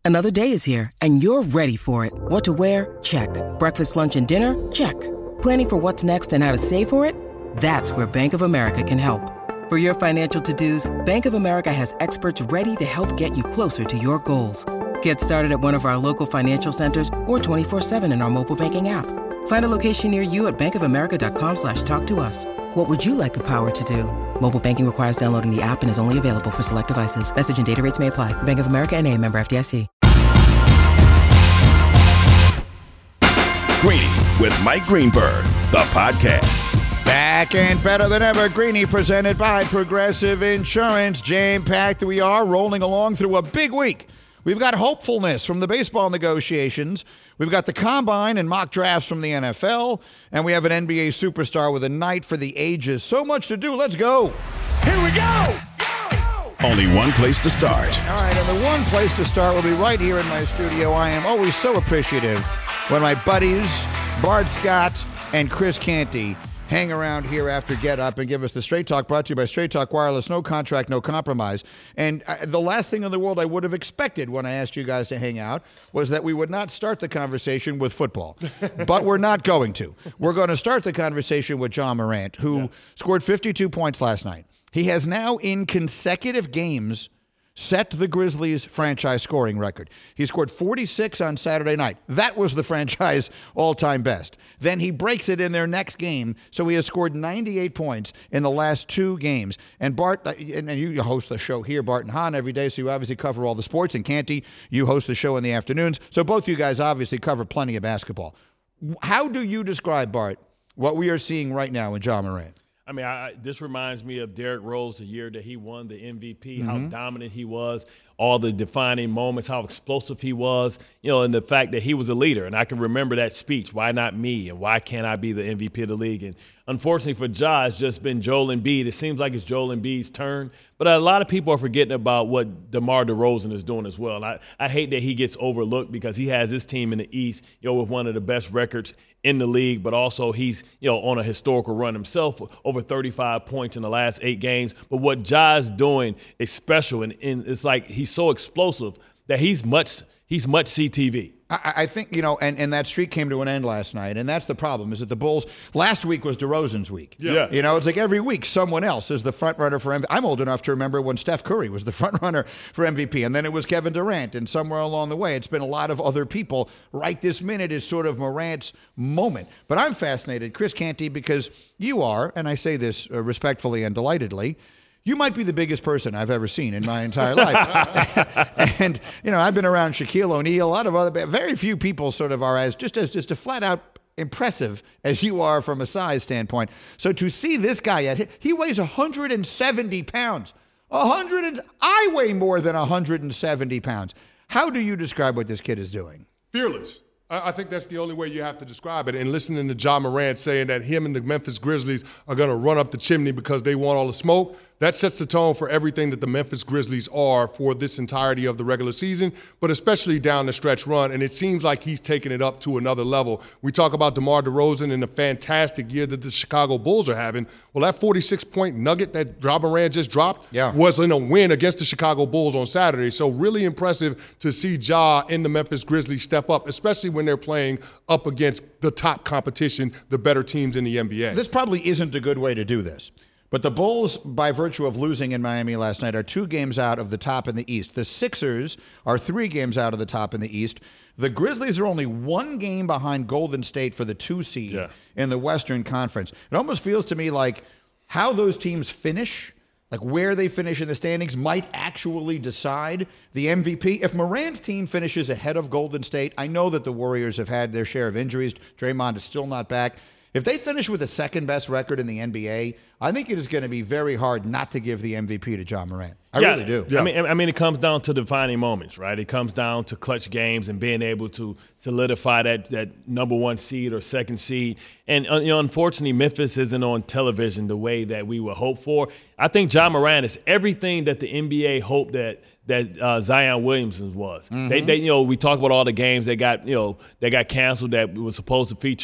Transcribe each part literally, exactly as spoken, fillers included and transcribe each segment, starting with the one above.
Another day is here, and you're ready for it. What to wear? Check. Breakfast, lunch, and dinner? Check. Planning for what's next and how to save for it? That's where Bank of America can help. For your financial to-dos, Bank of America has experts ready to help get you closer to your goals. Get started at one of our local financial centers or twenty-four seven in our mobile banking app. Find a location near you at bankofamerica.com slash talk to us. What would you like the power to do? Mobile banking requires downloading the app and is only available for select devices. Message and data rates may apply. Bank of America N A, member F D I C. Greeny with Mike Greenberg, the podcast. Back and better than ever. Greeny presented by Progressive Insurance. Jam-packed we are, rolling along through a big week. We've got hopefulness from the baseball negotiations. We've got the combine and mock drafts from the N F L. And we have an N B A superstar with a night for the ages. So much to do. Let's go. Here we go. Only one place to start. All right, and the one place to start will be right here in my studio. I am always so appreciative when my buddies, Bart Scott and Chris Canty, hang around here after Get Up and give us the Straight Talk, brought to you by Straight Talk Wireless. No contract, no compromise. And I, the last thing in the world I would have expected when I asked you guys to hang out was that we would not start the conversation with football. But we're not going to. We're going to start the conversation with Ja Morant, who yeah. scored fifty-two points last night. He has now, in consecutive games, set the Grizzlies' franchise scoring record. He scored forty-six on Saturday night. That was the franchise all-time best. Then he breaks it in their next game, so he has scored ninety-eight points in the last two games. And Bart, and you host the show here, Bart and Hahn, every day, so you obviously cover all the sports. And Canty, you host the show in the afternoons. So both you guys obviously cover plenty of basketball. How do you describe, Bart, what we are seeing right now in Ja Morant? I mean, I, this reminds me of Derrick Rose the year that he won the M V P, mm-hmm. how dominant he was, all the defining moments, how explosive he was, you know, and the fact that he was a leader. And I can remember that speech, why not me, and why can't I be the M V P of the league? And unfortunately for Ja, it's just been Joel Embiid. It seems like it's Joel Embiid's turn. But a lot of people are forgetting about what DeMar DeRozan is doing as well. And I, I hate that he gets overlooked because he has his team in the East, you know, with one of the best records in the league, but also he's, you know, on a historical run himself, over thirty-five points in the last eight games. But what Ja is doing is special, and, and it's like he's so explosive that he's much he's much C T V. I, I think, you know, and, and that streak came to an end last night, and that's the problem, is that the Bulls, last week was DeRozan's week. Yeah. You know, it's like every week someone else is the front runner for M V P. I'm old enough to remember when Steph Curry was the front runner for M V P, and then it was Kevin Durant, and somewhere along the way it's been a lot of other people. Right this minute is sort of Morant's moment. But I'm fascinated, Chris Canty, because you are, and I say this uh, respectfully and delightedly, you might be the biggest person I've ever seen in my entire life. And, you know, I've been around Shaquille O'Neal, a lot of other, very few people sort of are as, just as just a flat out impressive as you are from a size standpoint. So to see this guy, at he weighs one hundred seventy pounds. one hundred and, I weigh more than one hundred seventy pounds. How do you describe what this kid is doing? Fearless. I think that's the only way you have to describe it. And listening to Ja Morant saying that him and the Memphis Grizzlies are going to run up the chimney because they want all the smoke, that sets the tone for everything that the Memphis Grizzlies are for this entirety of the regular season, but especially down the stretch run. And it seems like he's taking it up to another level. We talk about DeMar DeRozan and the fantastic year that the Chicago Bulls are having. Well, that forty-six point nugget that Ja Morant just dropped yeah. was in a win against the Chicago Bulls on Saturday. So really impressive to see Ja and the Memphis Grizzlies step up, especially when they're playing up against the top competition, the better teams in the N B A. This probably isn't a good way to do this. But the Bulls, by virtue of losing in Miami last night, are two games out of the top in the East. The Sixers are three games out of the top in the East. The Grizzlies are only one game behind Golden State for the two seed yeah. in the Western Conference. It almost feels to me like how those teams finish, like where they finish in the standings, might actually decide the M V P. If Morant's team finishes ahead of Golden State, I know that the Warriors have had their share of injuries. Draymond is still not back. If they finish with the second-best record in the N B A, I think it is going to be very hard not to give the M V P to Ja Morant. I yeah, really do. Yeah. I mean, I mean, it comes down to defining moments, right? It comes down to clutch games and being able to solidify that that number one seed or second seed. And uh, you know, unfortunately, Memphis isn't on television the way that we would hope for. I think Ja Morant is everything that the N B A hoped that that uh, Zion Williamson was. Mm-hmm. They, they, you know, we talk about all the games that got, you know, that got canceled that was supposed to feature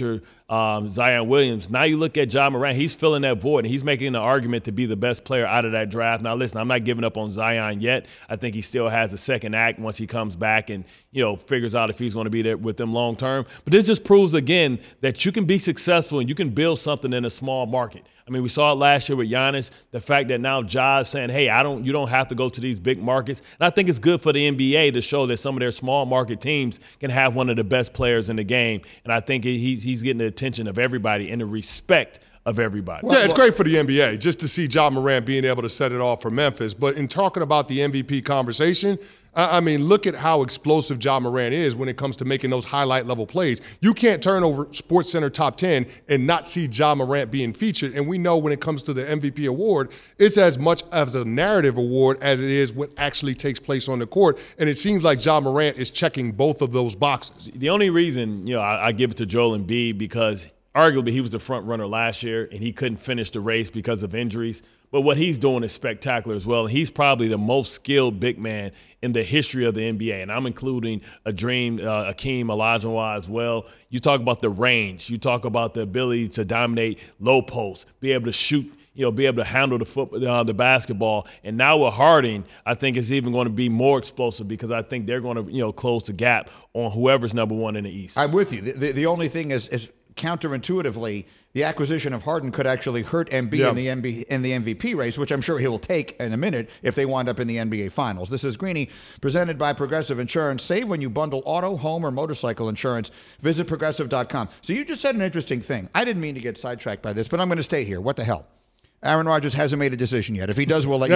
um, Zion Williams. Now you look at Ja Morant, he's filling that void, and he's making an argument to be the best player out of that draft. Now, listen, I'm not giving up on Zion yet. I think he still has a second act once he comes back and, you know, figures out if he's going to be there with them long term. But this just proves, again, that you can be successful and you can build something in a small market. I mean, we saw it last year with Giannis, the fact that now Ja is saying, hey, I don't, you don't have to go to these big markets. And I think it's good for the N B A to show that some of their small market teams can have one of the best players in the game. And I think he's, he's getting the attention of everybody and the respect of everybody. Yeah, it's great for the N B A just to see Ja Morant being able to set it off for Memphis. But in talking about the M V P conversation, I mean, look at how explosive Ja Morant is when it comes to making those highlight-level plays. You can't turn over SportsCenter Top ten and not see Ja Morant being featured. And we know when it comes to the M V P award, it's as much as a narrative award as it is what actually takes place on the court. And it seems like Ja Morant is checking both of those boxes. The only reason, you know, I, I give it to Joel Embiid because arguably he was the front runner last year and he couldn't finish the race because of injuries. But what he's doing is spectacular as well. And he's probably the most skilled big man in the history of the N B A. And I'm including a Dream, uh, Akeem Olajuwon as well. You talk about the range. You talk about the ability to dominate low post, be able to shoot, you know, be able to handle the foot, uh, the basketball. And now with Harden, I think it's even going to be more explosive because I think they're going to, you know, close the gap on whoever's number one in the East. I'm with you. The, the, the only thing is, is counterintuitively, the acquisition of Harden could actually hurt Embiid yeah. in the N B A, in the M V P race, which I'm sure he will take in a minute if they wind up in the N B A Finals. This is Greeny, presented by Progressive Insurance. Save when you bundle auto, home, or motorcycle insurance. Visit Progressive dot com. So you just said an interesting thing. I didn't mean to get sidetracked by this, but I'm going to stay here. What the hell? Aaron Rodgers hasn't made a decision yet. If he does, we'll let you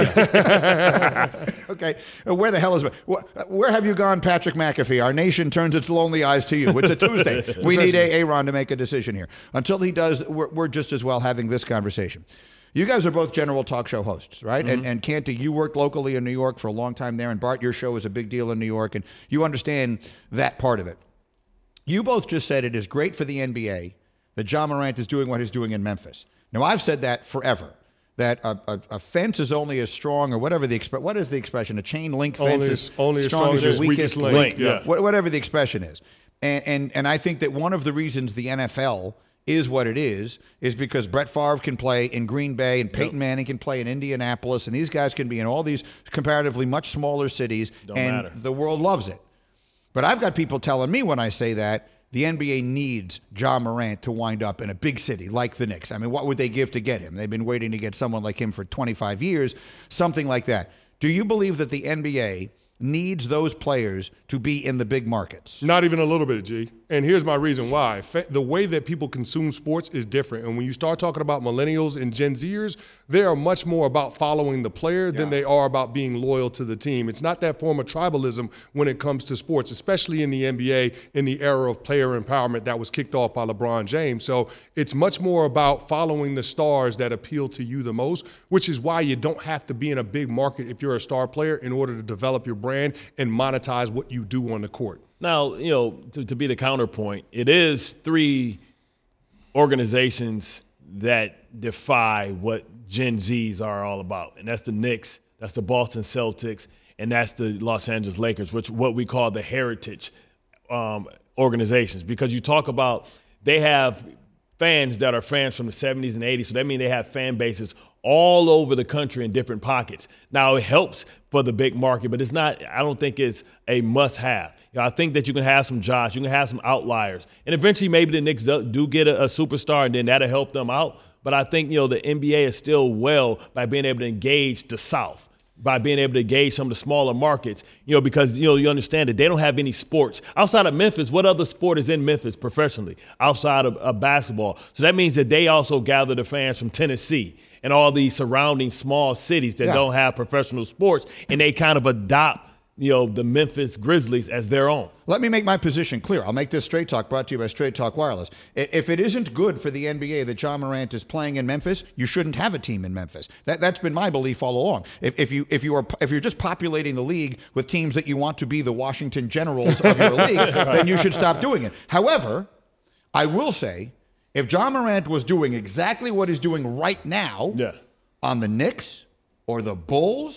know. Okay. Where the hell is Where have you gone, Patrick McAfee? Our nation turns its lonely eyes to you. It's a Tuesday. We need Aaron to make a decision here. Until he does, we're, we're just as well having this conversation. You guys are both general talk show hosts, right? Mm-hmm. And, and Canty, you worked locally in New York for a long time there. And Bart, your show is a big deal in New York. And you understand that part of it. You both just said it is great for the N B A that Ja Morant is doing what he's doing in Memphis. Now, I've said that forever, that a, a, a fence is only as strong, or whatever the expression, what is the expression? A chain link fence only is only as strong, strong as your weakest, weakest link. link, Yeah. whatever the expression is. And, and, and I think that one of the reasons the N F L is what it is, is because Brett Favre can play in Green Bay and Peyton yep. Manning can play in Indianapolis, and these guys can be in all these comparatively much smaller cities, Don't and matter. the world loves it. But I've got people telling me when I say that, the N B A needs Ja Morant to wind up in a big city like the Knicks. I mean, what would they give to get him? They've been waiting to get someone like him for twenty-five years, something like that. Do you believe that the N B A needs those players to be in the big markets? Not even a little bit, G. And here's my reason why. The way that people consume sports is different. And when you start talking about millennials and Gen Zers, they are much more about following the player than yeah. they are about being loyal to the team. It's not that form of tribalism when it comes to sports, especially in the N B A in the era of player empowerment that was kicked off by LeBron James. So it's much more about following the stars that appeal to you the most, which is why you don't have to be in a big market if you're a star player in order to develop your brand and monetize what you do on the court. Now, you know, to, to be the counterpoint, it is three organizations that defy what Gen Zs are all about. And that's the Knicks, that's the Boston Celtics, and that's the Los Angeles Lakers, which what we call the heritage um, organizations. Because you talk about they have fans that are fans from the seventies and eighties, so that means they have fan bases all over the country in different pockets. Now, it helps for the big market, but it's not, I don't think it's a must-have. You know, I think that you can have some Josh, you can have some outliers, and eventually maybe the Knicks do, do get a, a superstar, and then that'll help them out. But I think, you know, the N B A is still well by being able to engage the South, by being able to engage some of the smaller markets, you know, because, you know, you understand that they don't have any sports. Outside of Memphis, what other sport is in Memphis professionally outside of, of basketball? So that means that they also gather the fans from Tennessee and all these surrounding small cities that yeah. don't have professional sports, and they kind of adopt, you know, the Memphis Grizzlies as their own. Let me make my position clear. I'll make this Straight Talk brought to you by Straight Talk Wireless. If it isn't good for the N B A that Ja Morant is playing in Memphis, you shouldn't have a team in Memphis. That, that's been my belief all along. If, if you if you are if you're just populating the league with teams that you want to be the Washington Generals of your league, then you should stop doing it. However, I will say, if Ja Morant was doing exactly what he's doing right now yeah. on the Knicks or the Bulls,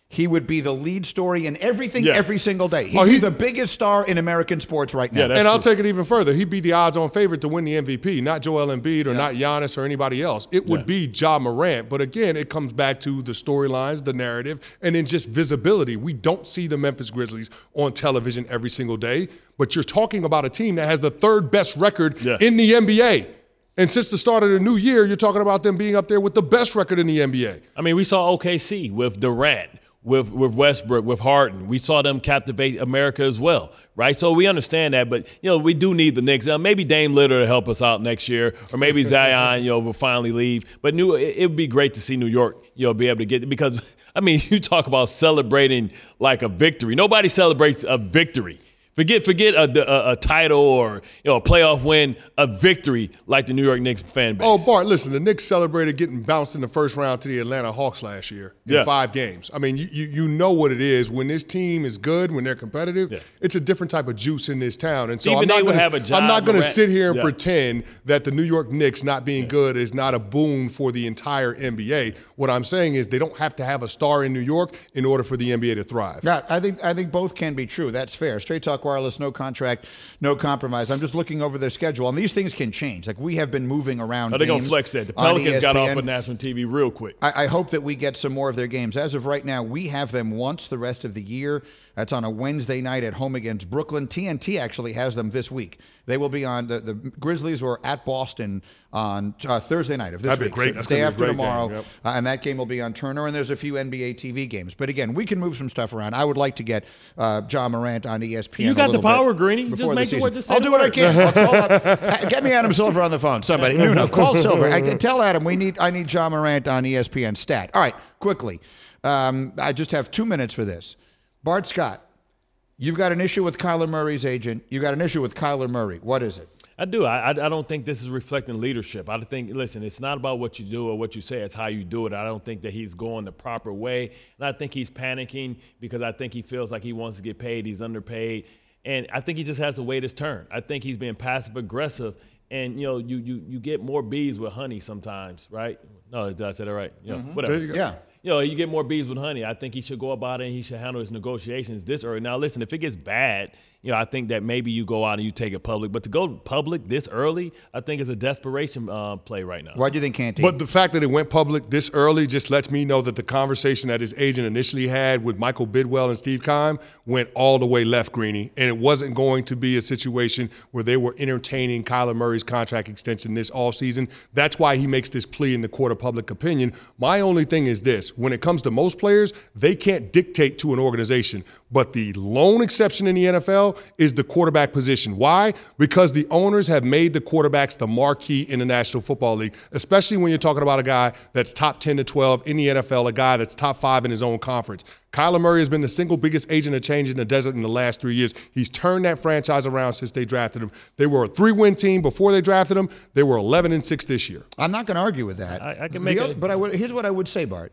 he would be the lead story in everything Yeah. every single day. He'd Oh, be he- the biggest star in American sports right now. Yeah, that's And I'll true. take it even further. He'd be the odds-on favorite to win the M V P, not Joel Embiid or Yeah. not Giannis or anybody else. It would Yeah. be Ja Morant. But again, it comes back to the storylines, the narrative, and then just visibility. We don't see the Memphis Grizzlies on television every single day, but you're talking about a team that has the third best record Yeah. in the N B A. And since the start of the new year, you're talking about them being up there with the best record in the N B A. I mean, we saw O K C with Durant, with with Westbrook, with Harden. We saw them captivate America as well, right? So we understand that, but you know, we do need the Knicks. Uh, maybe Dame Lillard to help us out next year, or maybe Zion, you know, will finally leave. But new, it, it would be great to see New York, you know, be able to get because I mean, you talk about celebrating like a victory. Nobody celebrates a victory. Forget forget a, a, a title or you know a playoff win, a victory like the New York Knicks fan base. Oh, Bart, listen, the Knicks celebrated getting bounced in the first round to the Atlanta Hawks last year in Yeah. five games. I mean, you, you you know what it is. When this team is good, when they're competitive, Yes. it's a different type of juice in this town. And so Stephen I'm not A would gonna, have a Ja I'm not going to Morant- sit here and Yeah. pretend that the New York Knicks not being good is not a boon for the entire N B A. What I'm saying is they don't have to have a star in New York in order for the N B A to thrive. Yeah, I think I think both can be true. That's fair. Straight Talk Wireless, no contract, no compromise. I'm just looking over their schedule, and these things can change. Like we have been moving around. Oh, they're gonna games flex that. The on Pelicans got off E S P N. of national T V real quick. I, I hope that we get some more of their games. As of right now, we have them once the rest of the year. That's on a Wednesday night at home against Brooklyn. T N T actually has them this week. They will be on the, the Grizzlies were at Boston on uh, Thursday night of this That'd be week. great. So That's day gonna be a after great tomorrow, game. Yep. uh, and that game will be on Turner. And there's a few N B A T V games. But again, we can move some stuff around. I would like to get uh, Ja Morant on E S P N. You a got the little power, bit Greeny. Just before the make the season. word- just say I'll the do what I word. can. I'll call up. Get me Adam Silver on the phone. Somebody. No, no, call Silver. I can tell Adam we need. I need Ja Morant on E S P N stat. All right, quickly. Um, I just have two minutes for this. Bart Scott, you've got an issue with Kyler Murray's agent. You got an issue with Kyler Murray. What is it? I do. I, I I don't think this is reflecting leadership. I think, listen, it's not about what you do or what you say. It's how you do it. I don't think that he's going the proper way. And I think he's panicking because I think he feels like he wants to get paid. He's underpaid. And I think he just has to wait his turn. I think he's being passive aggressive. And, you know, you you you get more bees with honey sometimes, right? No, did I say that right? You know, whatever. There you go. Yeah. You know, you get more bees with honey. I think he should go about it and he should handle his negotiations this early. Now, listen, if it gets bad, you know, I think that maybe you go out and you take it public. But to go public this early, I think is a desperation uh, play right now. Why do you think Canty? But the fact that it went public this early just lets me know that the conversation that his agent initially had with Michael Bidwell and Steve Keim went all the way left, Greeny. And it wasn't going to be a situation where they were entertaining Kyler Murray's contract extension this offseason. That's why he makes this plea in the court of public opinion. My only thing is this. When it comes to most players, they can't dictate to an organization. But the lone exception in the N F L is the quarterback position. Why? Because the owners have made the quarterbacks the marquee in the National Football League, especially when you're talking about a guy that's top ten to twelve in the N F L, a guy that's top five in his own conference. Kyler Murray has been the single biggest agent of change in the desert in the last three years. He's turned that franchise around since they drafted him. They were a three-win team before they drafted him. They were eleven and six this year. I'm not going to argue with that. I- I can The make other- it- But I would, here's what I would say, Bart,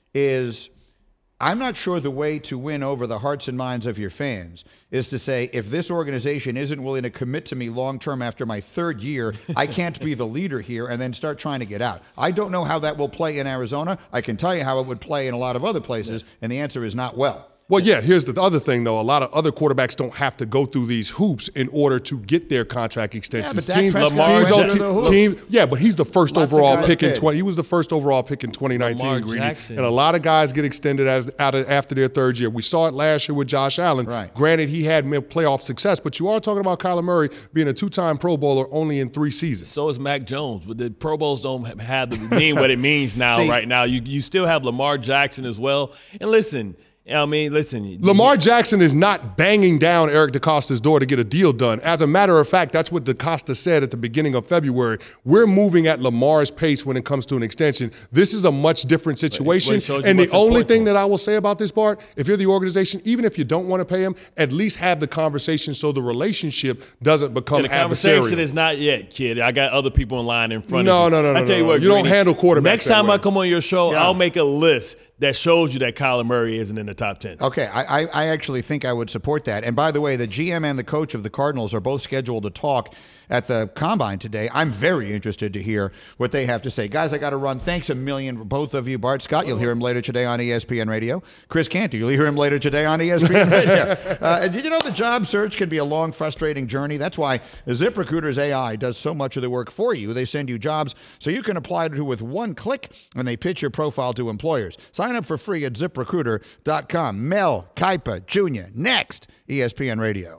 is I'm not sure the way to win over the hearts and minds of your fans is to say, if this organization isn't willing to commit to me long-term after my third year, I can't be the leader here, and then start trying to get out. I don't know how that will play in Arizona. I can tell you how it would play in a lot of other places, and the answer is not well. Well, yeah, here's the other thing, though. A lot of other quarterbacks don't have to go through these hoops in order to get their contract extensions. but Dak Prescott teams, went on through the hoops. teams, yeah, but he's the first Lots of overall guys pick in did. twenty. He was the first overall pick in twenty nineteen, Lamar Greedy. Jackson. And a lot of guys get extended as out of, after their third year. We saw it last year with Josh Allen. Right. Granted, he had playoff success, but you are talking about Kyler Murray being a two-time Pro Bowler only in three seasons. So is Mac Jones. But the Pro Bowls don't have the mean what it means now, See- right now. You you still have Lamar Jackson as well. And listen, I mean, listen. Lamar Jackson is not banging down Eric DeCosta's door to get a deal done. As a matter of fact, that's what DeCosta said at the beginning of February. We're moving at Lamar's pace when it comes to an extension. This is a much different situation. But it shows you And the what's only important thing to him. that I will say about this, Bart, if you're the organization, even if you don't want to pay him, at least have the conversation so the relationship doesn't become And the conversation adversarial. is not yet, kid. I got other people in line in front No, of you. no, no, I no, tell you no. what, You don't Greeny, handle quarterbacks Next that time way. I come on your show, Yeah. I'll make a list that shows you that Kyler Murray isn't in the top ten. Okay, I, I, I actually think I would support that. And by the way, the G M and the coach of the Cardinals are both scheduled to talk at the Combine today. I'm very interested to hear what they have to say. Guys, I got to run. Thanks a million, both of you. Bart Scott, you'll hear him later today on E S P N Radio. Chris Canty, you'll hear him later today on E S P N Radio. Uh, did you know the job search can be a long, frustrating journey? That's why ZipRecruiter's A I does so much of the work for you. They send you jobs so you can apply to with one click, and they pitch your profile to employers. Sign up for free at zip recruiter dot com. Mel Kiper Junior Next, E S P N Radio.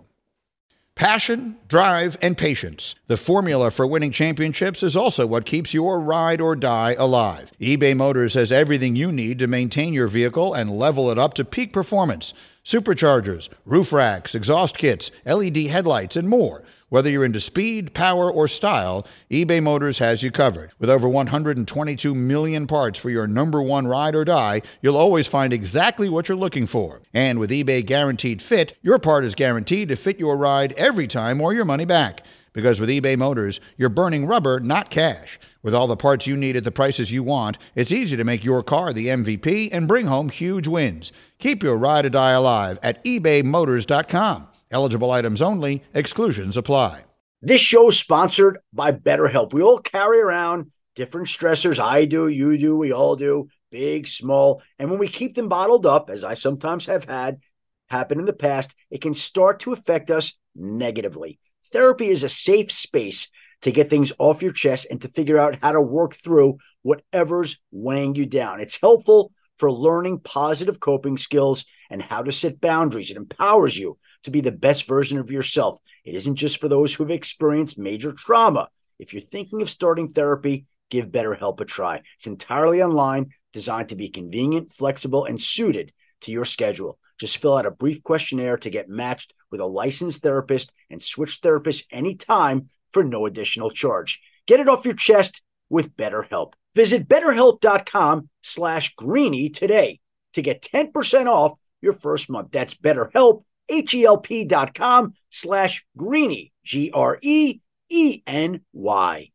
Passion, drive, and patience. The formula for winning championships is also what keeps your ride or die alive. eBay Motors has everything you need to maintain your vehicle and level it up to peak performance. Superchargers, roof racks, exhaust kits, L E D headlights, and more. Whether you're into speed, power, or style, eBay Motors has you covered. With over one hundred twenty-two million parts for your number one ride or die, you'll always find exactly what you're looking for. And with eBay Guaranteed Fit, your part is guaranteed to fit your ride every time or your money back. Because with eBay Motors, you're burning rubber, not cash. With all the parts you need at the prices you want, it's easy to make your car the M V P and bring home huge wins. Keep your ride or die alive at ebay motors dot com. Eligible items only. Exclusions apply. This show is sponsored by BetterHelp. We all carry around different stressors. I do, you do, we all do, big, small. And when we keep them bottled up, as I sometimes have had happen in the past, it can start to affect us negatively. Therapy is a safe space to get things off your chest and to figure out how to work through whatever's weighing you down. It's helpful for learning positive coping skills and how to set boundaries. It empowers you to be the best version of yourself. It isn't just for those who have experienced major trauma. If you're thinking of starting therapy, give BetterHelp a try. It's entirely online, designed to be convenient, flexible, and suited to your schedule. Just fill out a brief questionnaire to get matched with a licensed therapist and switch therapists anytime for no additional charge. Get it off your chest with BetterHelp. Visit betterhelp.com slash greeny today to get ten percent off your first month. That's BetterHelp, H-E-L-P dot com slash greeny, G R E E N Y.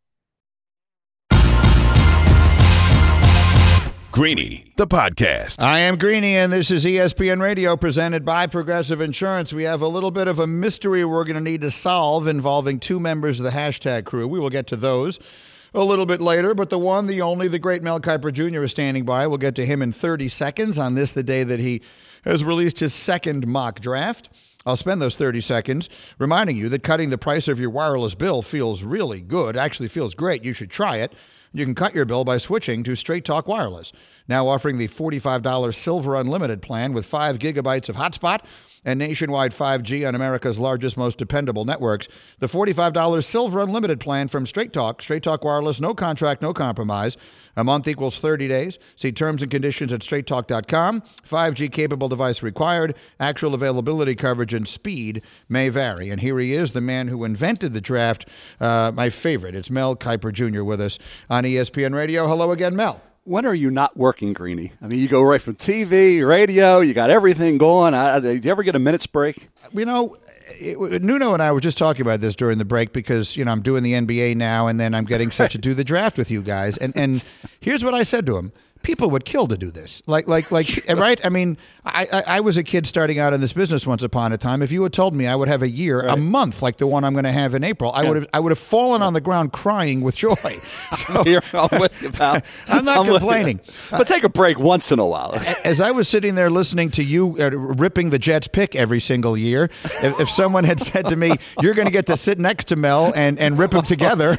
Greeny, the podcast. I am Greeny, and this is E S P N Radio presented by Progressive Insurance. We have a little bit of a mystery we're going to need to solve involving two members of the hashtag crew. We will get to those a little bit later, but the one, the only, the great Mel Kiper Junior is standing by. We'll get to him in thirty seconds on this, the day that he has released his second mock draft. I'll spend those thirty seconds reminding you that cutting the price of your wireless bill feels really good, actually feels great. You should try it. You can cut your bill by switching to Straight Talk Wireless, now offering the forty-five dollars Silver Unlimited plan with five gigabytes of hotspot and nationwide five G on America's largest, most dependable networks. The forty-five dollars Silver Unlimited plan from Straight Talk, Straight Talk Wireless, no contract, no compromise. A month equals thirty days. See terms and conditions at straight talk dot com. five G capable device required. Actual availability, coverage, and speed may vary. And here he is, the man who invented the draft, uh, my favorite. It's Mel Kiper Junior with us on E S P N Radio. Hello again, Mel. When are you not working, Greeny? I mean, you go right from T V, radio, you got everything going. I, I, do you ever get a minute's break? You know, it, Nuno and I were just talking about this during the break because, you know, I'm doing the N B A now, and then I'm getting set to do the draft with you guys. And and here's what I said to him. People would kill to do this. Like, like, like, right? I mean, I, I, I was a kid starting out in this business once upon a time. If you had told me I would have a year, right. a month like the one I'm going to have in April, I yeah. would have, I would have fallen on the ground crying with joy. So, Here, I'm with you, pal. I'm not I'm complaining. But take a break once in a while. As I was sitting there listening to you uh, ripping the Jets pick every single year, if, if someone had said to me, "You're going to get to sit next to Mel and, and rip them together,"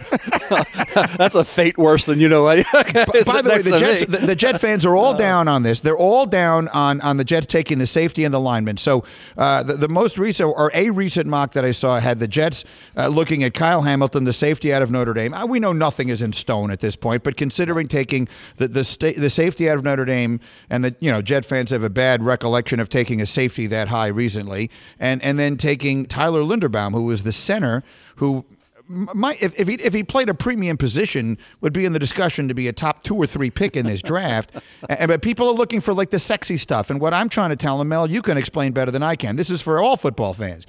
that's a fate worse than you know. By, by the way, the Jets. The, the Jet fans are all down on this. They're all down on, on the Jets taking the safety and the lineman. So uh, the, the most recent, or a recent mock that I saw had the Jets uh, looking at Kyle Hamilton, the safety out of Notre Dame. Uh, we know nothing is in stone at this point, but considering taking the the, sta- the safety out of Notre Dame, and the you know Jet fans have a bad recollection of taking a safety that high recently, and and then taking Tyler Linderbaum, who was the center, who. My, if if he if he played a premium position, would be in the discussion to be a top two or three pick in this draft. and, but people are looking for like the sexy stuff. And what I'm trying to tell them, Mel, you can explain better than I can. This is for all football fans.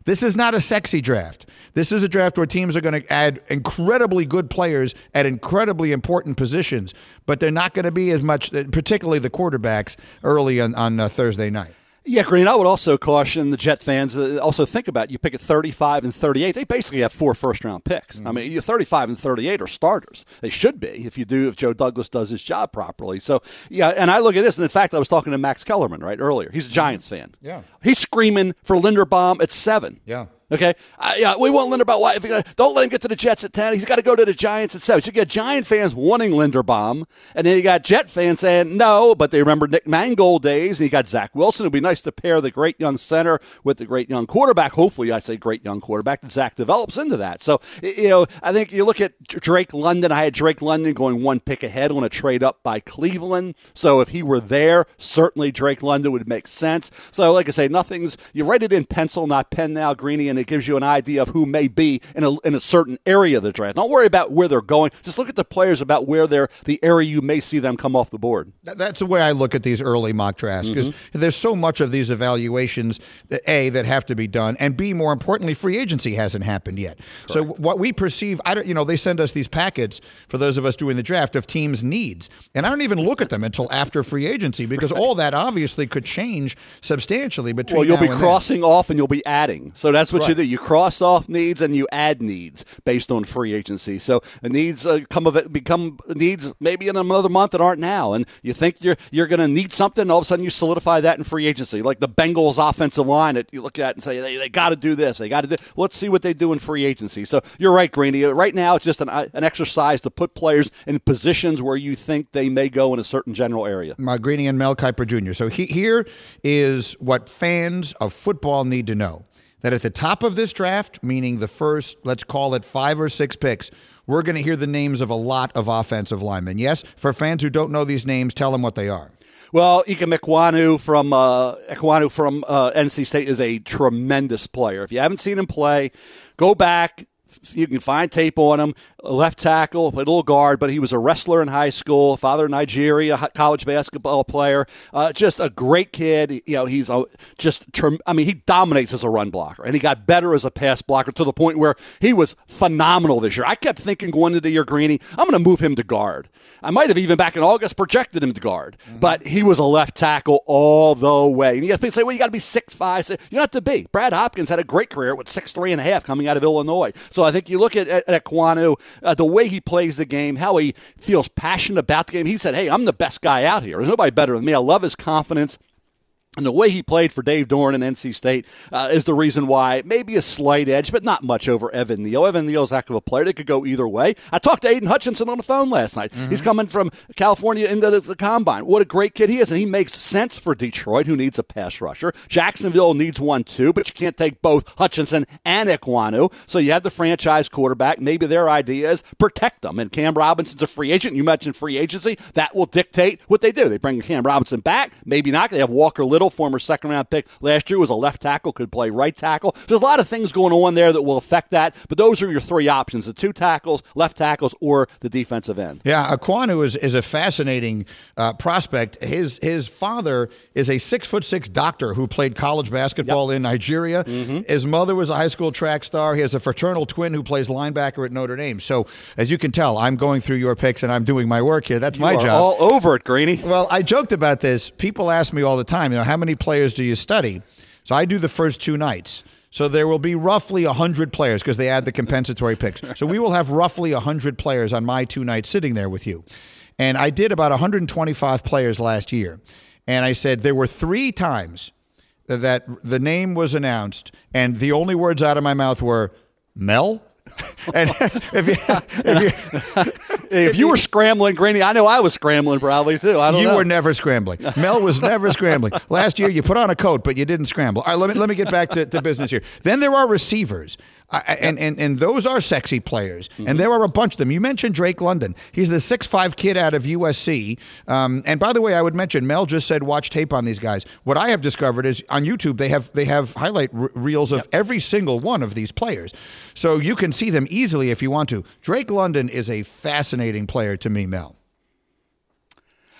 This is not a sexy draft. This is a draft where teams are going to add incredibly good players at incredibly important positions, but they're not going to be as much, particularly the quarterbacks, early on, on uh, Thursday night. Yeah, Green, I would also caution the Jet fans. Uh, also think about it. You pick at thirty-five and thirty-eight. They basically have four first-round picks. Mm-hmm. I mean, you thirty-five and thirty-eight are starters. They should be if you do, if Joe Douglas does his job properly. So, yeah, and I look at this, and in fact, I was talking to Max Kellerman, right, earlier. He's a Giants fan. Yeah. He's screaming for Linderbaum at seven. Yeah. Okay, uh, yeah, we want Linderbaum. Why? If you're gonna, don't let him get to the Jets at ten. He's got to go to the Giants at seven. So you get Giant fans wanting Linderbaum, and then you got Jet fans saying no, but they remember Nick Mangold days, and you got Zach Wilson. It'd be nice to pair the great young center with the great young quarterback. Hopefully, I say great young quarterback that Zach develops into that. So, you know, I think you look at Drake London. I had Drake London going one pick ahead on a trade up by Cleveland. So if he were there, certainly Drake London would make sense. So, like I say, nothing's, you write it in pencil, not pen now, Greeny, and it gives you an idea of who may be in a in a certain area of the draft. Don't worry about where they're going. Just look at the players about where they're, the area you may see them come off the board. That's the way I look at these early mock drafts, because mm-hmm. there's so much of these evaluations, that A, that have to be done, and B, more importantly, free agency hasn't happened yet. Correct. So what we perceive, I don't, you know, they send us these packets for those of us doing the draft of teams' needs, and I don't even look at them until after free agency, because right. all that obviously could change substantially between. Well, you'll now be and crossing then. off and you'll be adding. So that's what right. you do. You cross off needs and you add needs based on free agency. So the needs uh, come of it become needs maybe in another month that aren't now, and you think you're you're going to need something, and all of a sudden you solidify that in free agency, like the Bengals offensive line that you look at and say they, they got to do this, they got to do. Well, let's see what they do in free agency. So you're right, Greeny. Right now it's just an an exercise to put players in positions where you think they may go in a certain general area. My Greeny and Mel Kiper Junior So he, here is what fans of football need to know. That at the top of this draft, meaning the first, let's call it five or six picks, we're going to hear the names of a lot of offensive linemen. Yes, for fans who don't know these names, tell them what they are. Well, Ike Ekwonu from uh, Ekwonu from uh, N C State is a tremendous player. If you haven't seen him play, go back. You can find tape on him. Left tackle, played a little guard, but he was a wrestler in high school. Father Nigeria, college basketball player. Uh, just a great kid. You know, he's a, just. I mean, he dominates as a run blocker, and he got better as a pass blocker to the point where he was phenomenal this year. I kept thinking going into the year, Greeny, I'm going to move him to guard. I might have even back in August projected him to guard, mm-hmm. but he was a left tackle all the way. And you have to say, well, you got to be six five. You don't have to be. Brad Hopkins had a great career with six three and a half coming out of Illinois. So I think you look at, at, at Ekwonu, uh, the way he plays the game, how he feels passionate about the game. He said, hey, I'm the best guy out here. There's nobody better than me. I love his confidence. And the way he played for Dave Doran in N C State uh, is the reason why maybe a slight edge, but not much over Evan Neal. Evan Neal's a heck of a player. They could go either way. I talked to Aiden Hutchinson on the phone last night. Mm-hmm. He's coming from California into the, the combine. What a great kid he is, and he makes sense for Detroit, who needs a pass rusher. Jacksonville needs one too, but you can't take both Hutchinson and Ekwonu. So you have the franchise quarterback. Maybe their idea is protect them. And Cam Robinson's a free agent. You mentioned free agency. That will dictate what they do. They bring Cam Robinson back. Maybe not. They have Walker Little, former second-round pick last year, was a left tackle, could play right tackle. There's a lot of things going on there that will affect that, but those are your three options, the two tackles, left tackles, or the defensive end. Yeah, Ekwonu is, is a fascinating uh, prospect. His his father is a six-foot-six doctor who played college basketball yep. in Nigeria. Mm-hmm. His mother was a high school track star. He has a fraternal twin who plays linebacker at Notre Dame. So, as you can tell, I'm going through your picks and I'm doing my work here. That's you my are job. all over it, Greeny. Well, I joked about this. People ask me all the time, you know, how many players do you study? So I do the first two nights. So there will be roughly one hundred players because they add the compensatory picks. So we will have roughly one hundred players on my two nights sitting there with you. And I did about one hundred twenty-five players last year. And I said there were three times that the name was announced and the only words out of my mouth were, Mel? And if you, if you, if you were scrambling, Greeny, I know I was scrambling probably too. I don't you know. were never scrambling. Mel was never scrambling. Last year, you put on a coat, but you didn't scramble. All right, let me let me get back to, to business here. Then there are receivers. Uh, and, and and those are sexy players, mm-hmm. and there are a bunch of them. You mentioned Drake London. He's the six five kid out of U S C. Um, and by the way, I would mention, Mel just said watch tape on these guys. What I have discovered is on YouTube, they have they have highlight r- reels of yep. every single one of these players. So you can see them easily if you want to. Drake London is a fascinating player to me, Mel.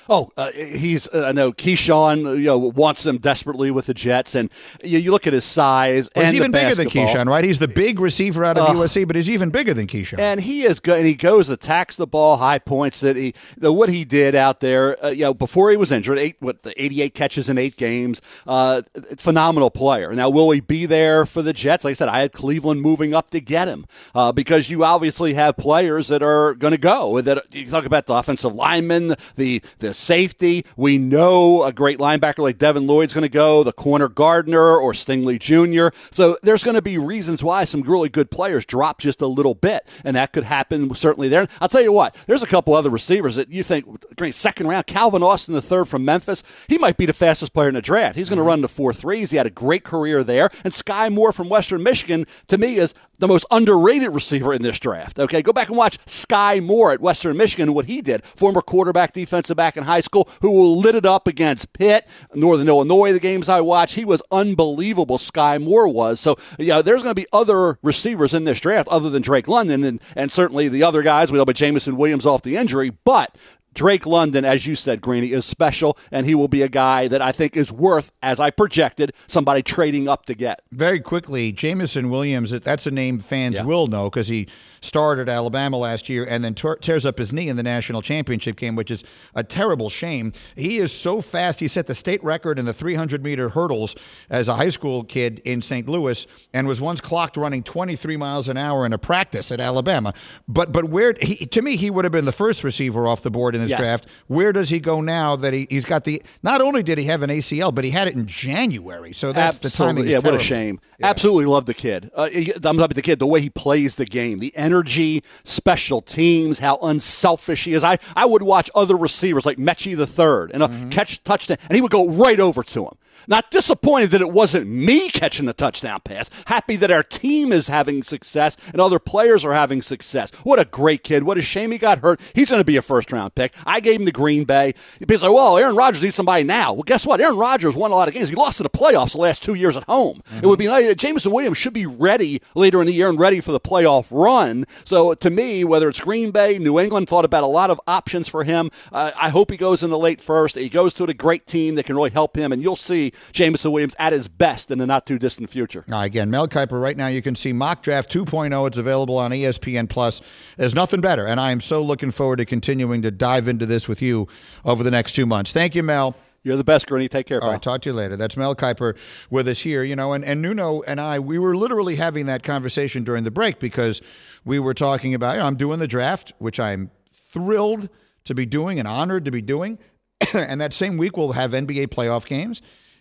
Oh, uh, he's, uh, I know Keyshawn, you know, wants him desperately with the Jets. And you, you look at his size. Well, and he's even the bigger than basketball. Keyshawn, right? He's the big receiver out of Uh, U S C, but he's even bigger than Keyshawn. And he is good. And he goes, attacks the ball, high points. That he, the, what he did out there, uh, you know, before he was injured, eight, what, the eighty-eight catches in eight games. Uh, phenomenal player. Now, will he be there for the Jets? Like I said, I had Cleveland moving up to get him uh, because you obviously have players that are going to go. That you talk about the offensive lineman, the the safety. We know a great linebacker like Devin Lloyd's going to go, the corner Gardner or Stingley Junior So there's going to be reasons why some really good players drop just a little bit, and that could happen certainly there. I'll tell you what, there's a couple other receivers that you think, great, second round, Calvin Austin the third from Memphis, he might be the fastest player in the draft. He's going to run the four threes. He had a great career there. And Sky Moore from Western Michigan, to me, is the most underrated receiver in this draft. Okay, go back and watch Sky Moore at Western Michigan, what he did. Former quarterback, defensive back in high school, who lit it up against Pitt, Northern Illinois, the games I watched. He was unbelievable, Sky Moore was. So, yeah, there's going to be other receivers in this draft other than Drake London, and, and certainly the other guys. We know about Jamison Williams off the injury, but Drake London, as you said, Greeny, is special, and he will be a guy that I think is worth, as I projected, somebody trading up to get. Very quickly, Jamison Williams, that's a name fans Yeah. will know because he started at Alabama last year and then tor- tears up his knee in the national championship game, which is a terrible shame. He is so fast. He set the state record in the three hundred meter hurdles as a high school kid in Saint Louis and was once clocked running twenty-three miles an hour in a practice at Alabama. But but where he, to me, he would have been the first receiver off the board in this Yes. draft. Where does he go now that he, he's got the, not only did he have an A C L, but he had it in January. So that's Absolutely. the timing is Yeah, what terrible. a shame. Yeah. Absolutely love the kid. Uh, he- I'm talking about the kid, the way he plays the game, the energy, special teams, how unselfish he is. I, I would watch other receivers like Mechie the third and a Mm-hmm. catch touchdown, and he would go right over to him. Not disappointed that it wasn't me catching the touchdown pass. Happy that our team is having success and other players are having success. What a great kid. What a shame he got hurt. He's going to be a first-round pick. I gave him to Green Bay. People say, well, Aaron Rodgers needs somebody now. Well, guess what? Aaron Rodgers won a lot of games. He lost to the playoffs the last two years at home. Mm-hmm. It would be nice. Jameson Williams should be ready later in the year and ready for the playoff run. So to me, whether it's Green Bay, New England, thought about a lot of options for him. Uh, I hope he goes in the late first. He goes to a great team that can really help him, and you'll see Jameson Williams at his best in the not-too-distant future. Uh, again, Mel Kiper, right now you can see Mock Draft two point oh. It's available on E S P N Plus. There's nothing better, and I am so looking forward to continuing to dive into this with you over the next two months. Thank you, Mel. You're the best, Gurney. Take care, All pal. right, talk to you later. That's Mel Kiper with us here, you know, and, and Nuno and I, we were literally having that conversation during the break because we were talking about, you know, I'm doing the draft, which I'm thrilled to be doing and honored to be doing, and that same week we'll have N B A playoff games.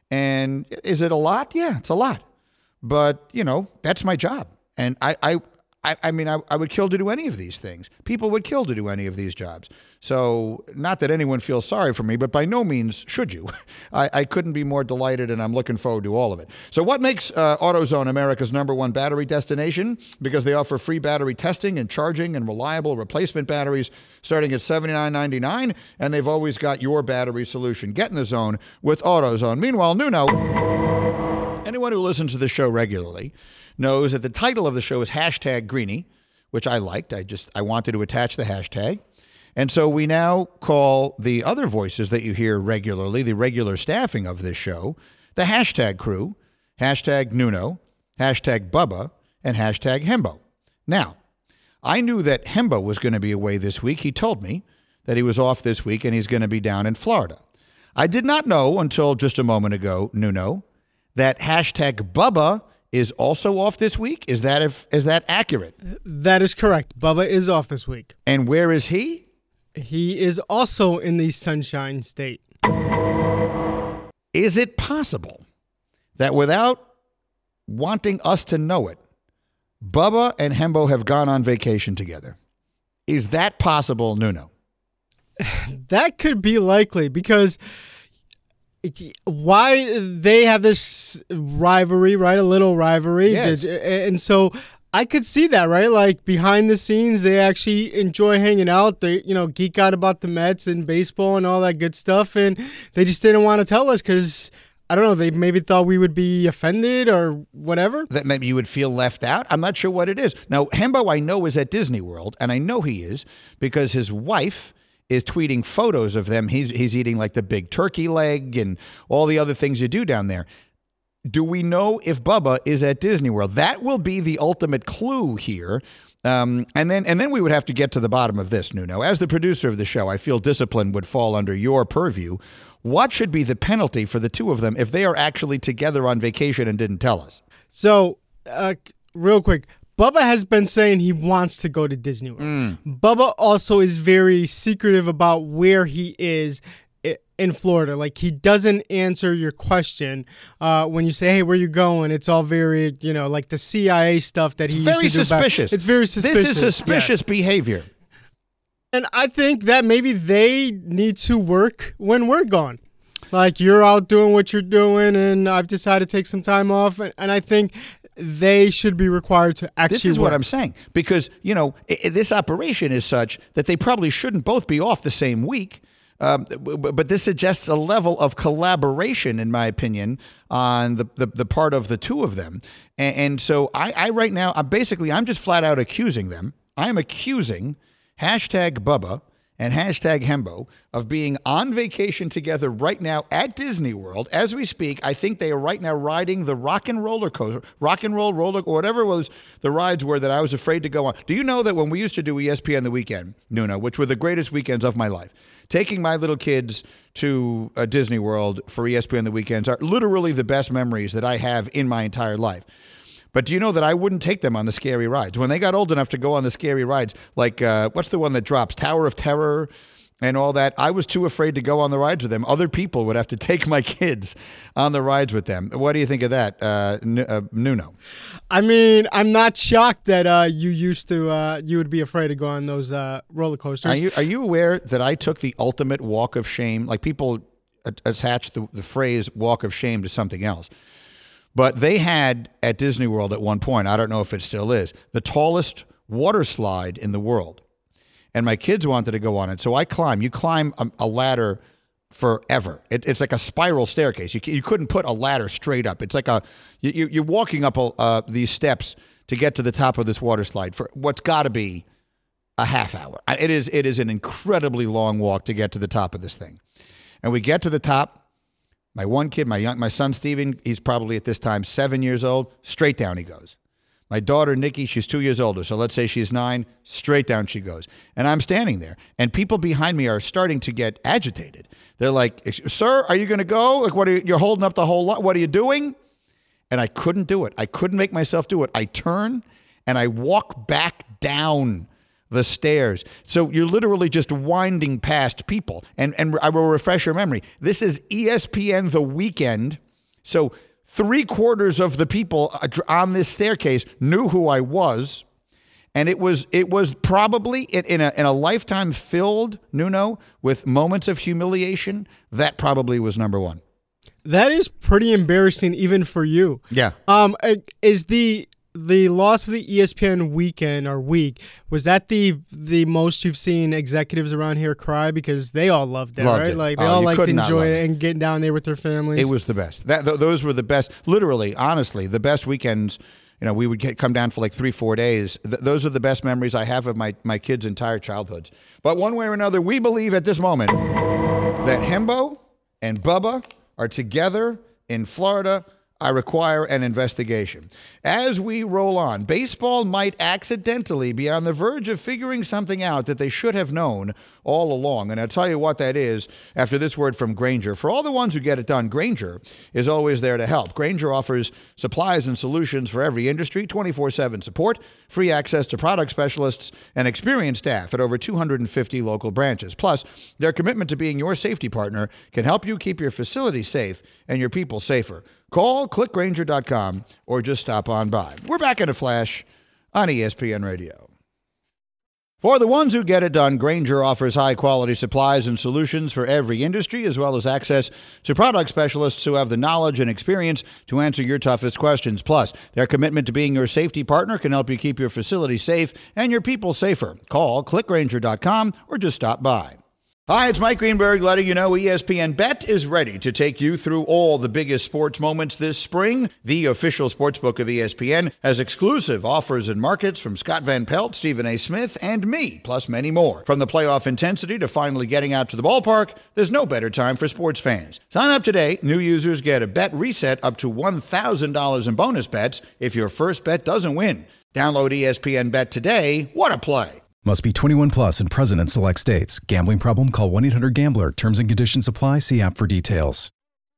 And is it a lot? Yeah, it's a lot. But, you know, that's my job. And I, I, I, I mean, I, I would kill to do any of these things. People would kill to do any of these jobs. So not that anyone feels sorry for me, but by no means should you. I, I couldn't be more delighted, and I'm looking forward to all of it. So what makes uh, AutoZone America's number one battery destination? Because they offer free battery testing and charging and reliable replacement batteries starting at seventy-nine ninety-nine, and they've always got your battery solution. Get in the zone with AutoZone. Meanwhile, Nuno, anyone who listens to the show regularly knows that the title of the show is Hashtag Greeny, which I liked. I just I wanted to attach the hashtag. And so we now call the other voices that you hear regularly, the regular staffing of this show, the hashtag crew, hashtag Nuno, hashtag Bubba, and hashtag Hembo. Now, I knew that Hembo was going to be away this week. He told me that he was off this week and he's going to be down in Florida. I did not know until just a moment ago, Nuno, that hashtag Bubba is also off this week. Is that if is that accurate? That is correct. Bubba is off this week. And where is he? He is also in the Sunshine State. Is it possible that without wanting us to know it, Bubba and Hembo have gone on vacation together? Is that possible, Nuno? That could be likely because why they have this rivalry, right? A little rivalry. Yes. And so I could see that, right? Like behind the scenes, they actually enjoy hanging out. They, you know, geek out about the Mets and baseball and all that good stuff. And they just didn't want to tell us because, I don't know, they maybe thought we would be offended or whatever. That maybe you would feel left out? I'm not sure what it is. Now, Hembo I know is at Disney World, and I know he is because his wife is tweeting photos of them. He's he's eating like the big turkey leg and all the other things you do down there. Do we know if Bubba is at Disney World? That will be the ultimate clue here. Um, and then and then we would have to get to the bottom of this, Nuno. As the producer of the show, I feel discipline would fall under your purview. What should be the penalty for the two of them if they are actually together on vacation and didn't tell us? So, uh, real quick, Bubba has been saying he wants to go to Disney World. Mm. Bubba also is very secretive about where he is in Florida. Like, he doesn't answer your question uh, when you say, hey, where you going? It's all very, you know, like the C I A stuff that he it's used very to do suspicious. Back. It's very suspicious. This is suspicious yes. behavior. And I think that maybe they need to work when we're gone. Like, you're out doing what you're doing, and I've decided to take some time off. And I think they should be required to actually This is work. what I'm saying. Because, you know, I- this operation is such that they probably shouldn't both be off the same week. Um, but this suggests a level of collaboration, in my opinion, on the, the, the part of the two of them. And, and so I, I right now, I'm basically, I'm just flat out accusing them. I'm accusing hashtag Bubba and hashtag Hembo of being on vacation together right now at Disney World. As we speak, I think they are right now riding the rock and roller coaster, rock and roll roller, or whatever it was the rides were that I was afraid to go on. Do you know that when we used to do E S P N The Weekend, Nuno, which were the greatest weekends of my life, taking my little kids to uh, Disney World for E S P N The Weekends are literally the best memories that I have in my entire life. But do you know that I wouldn't take them on the scary rides? When they got old enough to go on the scary rides, like uh, what's the one that drops? Tower of Terror and all that, I was too afraid to go on the rides with them. Other people would have to take my kids on the rides with them. What do you think of that, uh, N- uh, Nuno? I mean, I'm not shocked that uh, you used to, uh, you would be afraid to go on those uh, roller coasters. Are you, are you aware that I took the ultimate walk of shame? Like, people attach the, the phrase walk of shame to something else. But they had at Disney World at one point, I don't know if it still is, the tallest water slide in the world. And my kids wanted to go on it. So I climb. You climb a, a ladder forever. It, it's like a spiral staircase. You, you couldn't put a ladder straight up. It's like a, you, you're walking up uh, these steps to get to the top of this water slide for what's got to be a half hour. It is, it is an incredibly long walk to get to the top of this thing. And we get to the top. My one kid, my young, my son Steven, he's probably at this time seven years old. Straight down he goes. My daughter Nikki, she's two years older, so let's say she's nine. Straight down she goes. And I'm standing there, and people behind me are starting to get agitated. They're like, "Sir, are you going to go? Like, what are you? You're holding up the whole lot. What are you doing?" And I couldn't do it. I couldn't make myself do it. I turn and I walk back down the stairs. So you're literally just winding past people. And and I will refresh your memory. This is E S P N The Weekend. So three quarters of the people on this staircase knew who I was. And it was it was probably in, in a in a lifetime filled, Nuno, with moments of humiliation. That probably was number one. That is pretty embarrassing even for you. Yeah. Um, is the the loss of the E S P N weekend or week, was that the the most you've seen executives around here cry? Because they all loved it, loved right? It. Like they oh, all liked to enjoy it and getting down there with their families. It was the best. That th- those were the best. Literally, honestly, the best weekends. You know, we would get, come down for like three, four days. Th- those are the best memories I have of my my kids' entire childhoods. But one way or another, we believe at this moment that Hembo and Bubba are together in Florida. I require an investigation. As we roll on, baseball might accidentally be on the verge of figuring something out that they should have known all along. And I'll tell you what that is after this word from Grainger. For all the ones who get it done, Grainger is always there to help. Grainger offers supplies and solutions for every industry, twenty-four seven support, free access to product specialists, and experienced staff at over two hundred fifty local branches. Plus, their commitment to being your safety partner can help you keep your facility safe and your people safer. Call click grainger dot com or just stop on by. We're back in a flash on E S P N Radio. For the ones who get it done, Grainger offers high-quality supplies and solutions for every industry, as well as access to product specialists who have the knowledge and experience to answer your toughest questions. Plus, their commitment to being your safety partner can help you keep your facility safe and your people safer. Call click grainger dot com or just stop by. Hi, it's Mike Greenberg letting you know E S P N Bet is ready to take you through all the biggest sports moments this spring. The official sportsbook of E S P N has exclusive offers and markets from Scott Van Pelt, Stephen A. Smith, and me, plus many more. From the playoff intensity to finally getting out to the ballpark, there's no better time for sports fans. Sign up today. New users get a bet reset up to one thousand dollars in bonus bets if your first bet doesn't win. Download E S P N Bet today. What a play. Must be twenty-one plus and present in select states. Gambling problem? Call one eight hundred gambler. Terms and conditions apply. See app for details.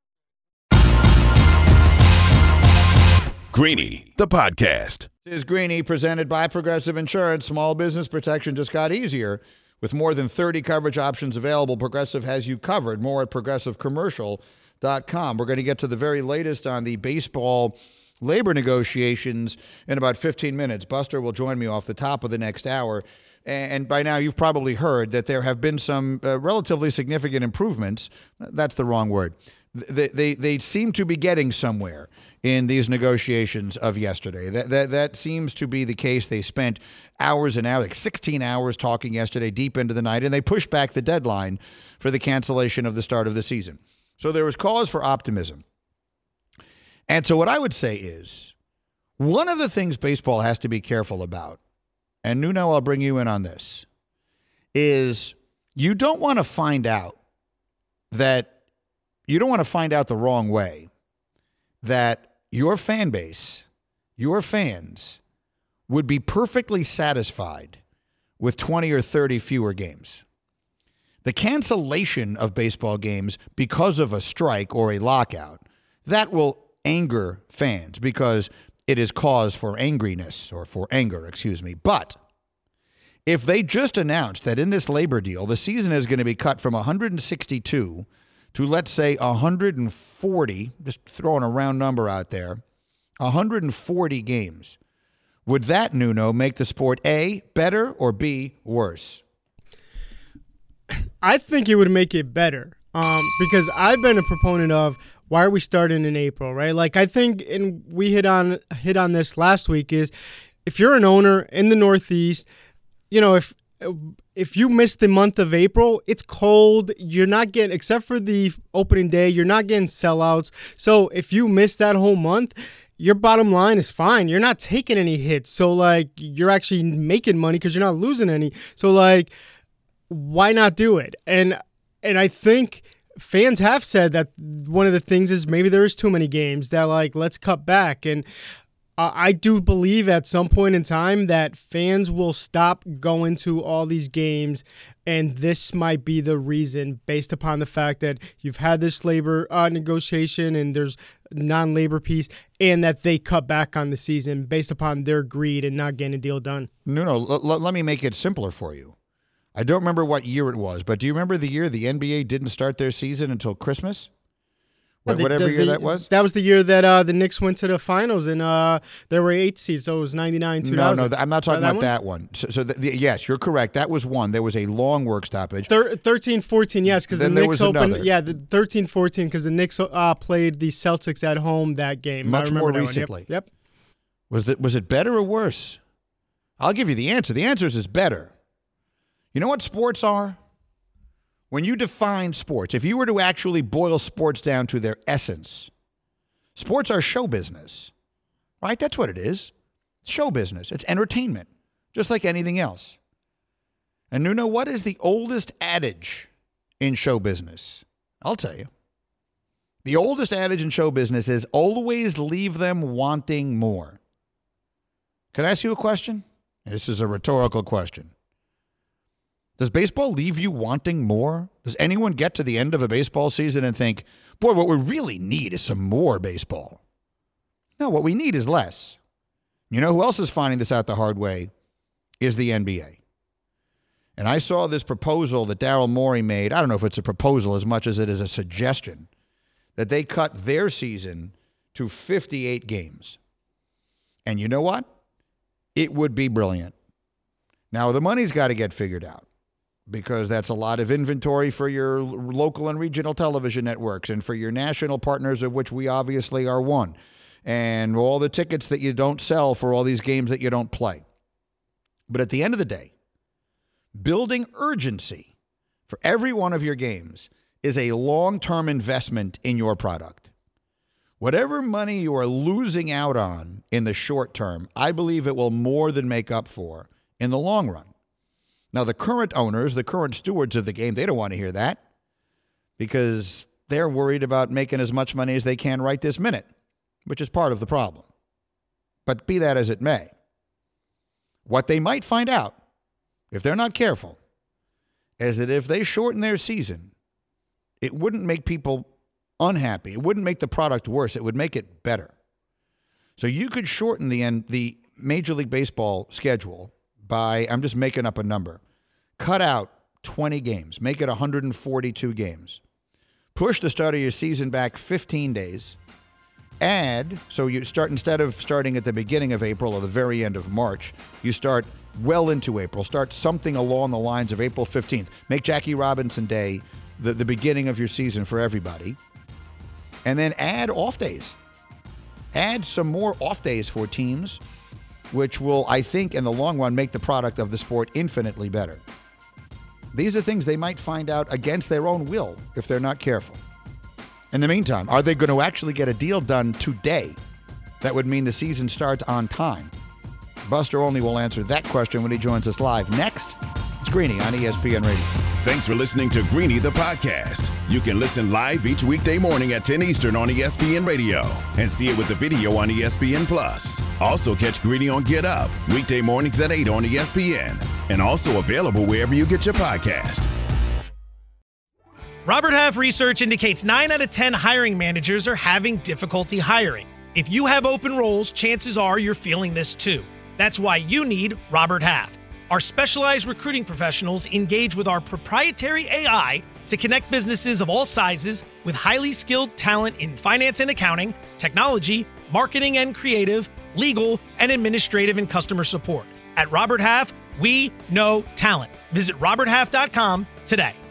Greeny, the podcast. This is Greeny, presented by Progressive Insurance. Small business protection just got easier. With more than thirty coverage options available, Progressive has you covered. More at progressive commercial dot com. We're going to get to the very latest on the baseball labor negotiations in about fifteen minutes. Buster will join me off the top of the next hour. And by now, you've probably heard that there have been some uh, relatively significant improvements. That's the wrong word. They, they, they seem to be getting somewhere in these negotiations of yesterday. That, that, that seems to be the case. They spent hours and hours, like sixteen hours talking yesterday, deep into the night, and they pushed back the deadline for the cancellation of the start of the season. So there was cause for optimism. And so what I would say is, one of the things baseball has to be careful about, and Nuno, I'll bring you in on this, is you don't want to find out that, you don't want to find out the wrong way that your fan base, your fans, would be perfectly satisfied with twenty or thirty fewer games. The cancellation of baseball games because of a strike or a lockout, that will anger fans because it is cause for angriness or for anger, excuse me. But if they just announced that in this labor deal, the season is going to be cut from one hundred sixty-two to, let's say, one hundred forty, just throwing a round number out there, one hundred forty games, would that, Nuno, make the sport A, better, or B, worse? I think it would make it better um, because I've been a proponent of, why are we starting in April, right? Like, I think, and we hit on hit on this last week, is if you're an owner in the Northeast, you know, if if you miss the month of April, it's cold. You're not getting, except for the opening day, you're not getting sellouts. So if you miss that whole month, your bottom line is fine. You're not taking any hits. So, like, you're actually making money because you're not losing any. So, like, why not do it? And and I think fans have said that one of the things is maybe there is too many games, that, like, let's cut back. And uh, I do believe at some point in time that fans will stop going to all these games, and this might be the reason, based upon the fact that you've had this labor uh, negotiation and there's non-labor piece, and that they cut back on the season based upon their greed and not getting a deal done. No, no, l- l- let me make it simpler for you. I don't remember what year it was, but do you remember the year the N B A didn't start their season until Christmas? What, the, whatever the, year the, that was? That was the year that uh, the Knicks went to the finals, and uh, there were eight seeds, so it was ninety-nine, two thousand. No, no, I'm not talking that about one? that one. So, so the, the, yes, you're correct. That was one. There was a long work stoppage. Thir- thirteen fourteen, yes, because the Then there Knicks was opened. another. Yeah, the thirteen fourteen, because the Knicks uh, played the Celtics at home that game. I Much remember more that one. recently. Yep. yep. Was, the, was it better or worse? I'll give you the answer. The answer is it's better. You know what sports are? When you define sports, if you were to actually boil sports down to their essence, sports are show business, right? That's what it is. It's show business. It's entertainment, just like anything else. And you know what is the oldest adage in show business? I'll tell you. The oldest adage in show business is always leave them wanting more. Can I ask you a question? This is a rhetorical question. Does baseball leave you wanting more? Does anyone get to the end of a baseball season and think, boy, what we really need is some more baseball? No, what we need is less. You know who else is finding this out the hard way? Is the N B A. And I saw this proposal that Daryl Morey made. I don't know if it's a proposal as much as it is a suggestion, that they cut their season to fifty-eight games. And you know what? It would be brilliant. Now, the money's got to get figured out, because that's a lot of inventory for your local and regional television networks and for your national partners, of which we obviously are one, and all the tickets that you don't sell for all these games that you don't play. But at the end of the day, building urgency for every one of your games is a long-term investment in your product. Whatever money you are losing out on in the short term, I believe it will more than make up for in the long run. Now, the current owners, the current stewards of the game, they don't want to hear that because they're worried about making as much money as they can right this minute, which is part of the problem. But be that as it may, what they might find out, if they're not careful, is that if they shorten their season, it wouldn't make people unhappy. It wouldn't make the product worse. It would make it better. So you could shorten the end, the Major League Baseball schedule by, I'm just making up a number, cut out twenty games, make it one hundred forty-two games. Push the start of your season back fifteen days. Add, so you start, instead of starting at the beginning of April or the very end of March, you start well into April. Start something along the lines of April fifteenth. Make Jackie Robinson Day the, the beginning of your season for everybody. And then add off days. Add some more off days for teams, which will, I think, in the long run, make the product of the sport infinitely better. These are things they might find out against their own will if they're not careful. In the meantime, are they going to actually get a deal done today that would mean the season starts on time? Buster Olney will answer that question when he joins us live. Next, it's Greeny on E S P N Radio. Thanks for listening to Greeny the Podcast. You can listen live each weekday morning at ten Eastern on E S P N Radio and see it with the video on E S P N Plus. Also catch Greeny on Get Up, weekday mornings at eight on E S P N, and also available wherever you get your podcast. Robert Half research indicates nine out of ten hiring managers are having difficulty hiring. If you have open roles, chances are you're feeling this too. That's why you need Robert Half. Our specialized recruiting professionals engage with our proprietary A I to connect businesses of all sizes with highly skilled talent in finance and accounting, technology, marketing and creative, legal, and administrative and customer support. At Robert Half, we know talent. Visit robert half dot com today.